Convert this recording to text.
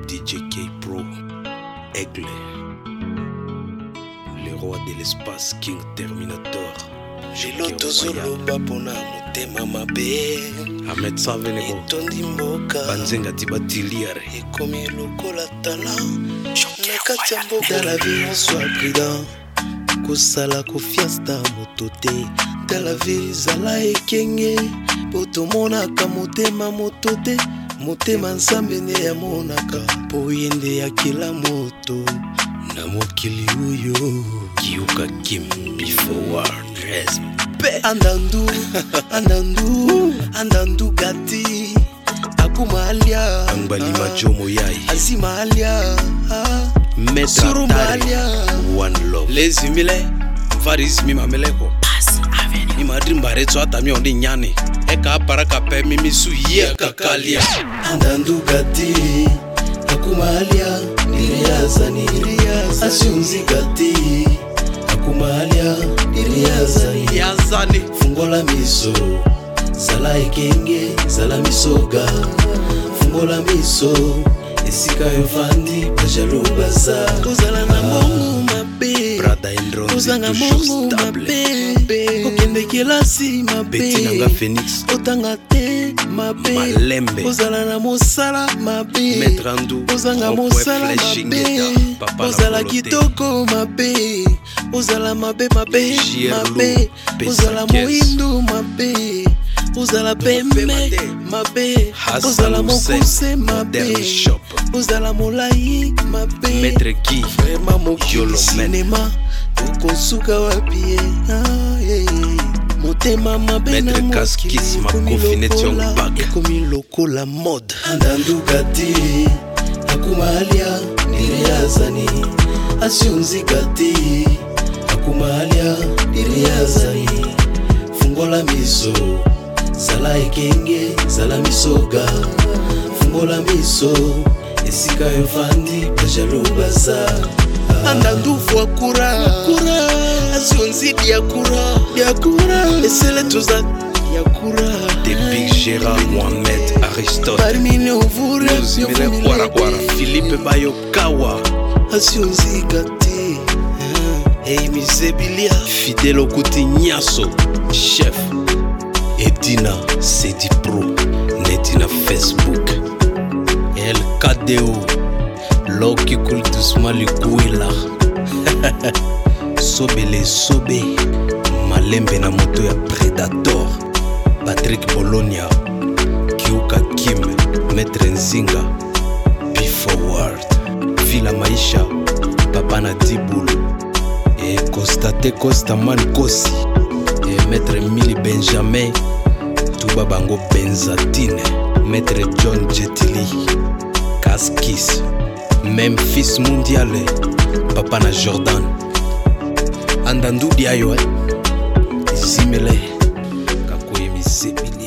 DJ K Pro, Aigle, le roi de l'espace, King Terminator. Jelo tozoloba pona motema mabe Ahmed Savene etondi mboka Banzenga Tibatiliare ekomi lokola tala na kati ya mboka. Dans la vie on soit prudent, kosala confiance na moto te. Dans la vie zala ekenge po tomonaka motema moto te. Motema nzambe nde yamonaka po yende ya kila moto na mokili oyo Kiuka Kim Before Respect Andandu gati akumalia Angbalima Jomo Yai Azimalia Maître Atari One Love Les humilés Varis mima meleko Mima drimbaretso atami ondi nyane Eka paraka pe mimisu ye kakalia Andandu gati akumalia niriazani Asiunzi gati akumalia niriazani Fungola miso Zala ekenge zala misoga Fungola miso Esika yovandi bajalo baza Kozala na mongu mabe Brada Indron Kozanga mongu mabe Okende kelasi mabe Betinanga Phoenix Otanga te mabe Malembe Kozala na mosala mabe Maître Andou Ozanga mosala mabe Ozala kitoko mabe Ozala mabe mabe mabe Ozala moindu mabe Ozala pembe mabe Ozala mokuse mabe Ozala molai mabe Maître Guy Vraiment mokili cinema Okosuka wapie Motema mabe na mokili Ekomi lokola mode Andandu gati Akumalia niriazani Asiunzi gati Akumalia niriazani Fungola miso Zala ekenge, zala misoga Fungola miso Esika yovandi, bajalo baza Andandu fuakura Azionzi diakura Esele toza diakura The Big Gérard Mohamed Aristote Parmine ovure Nuzimile Wara Philippe Bayokawa Azionzi gati Hey misebilia Fidèle au côté Niaso Chef Edina Sedi Pro Nedina Facebook El KDO Loki coule doucement le Kouela Sobele Sobe Malembe na moto ya Predator Patrick Bologna Kiuka Kim Maître Nzinga Before Villa Maisha Papa na Dibulu Et Costa Mankosi Et Maître Mili Benjamin Touba Bango Benzatine Maître John Jetili Kaskis Memphis Mondiale Papa na Jordan Andandu Diayo Zimele Kakoye Misebili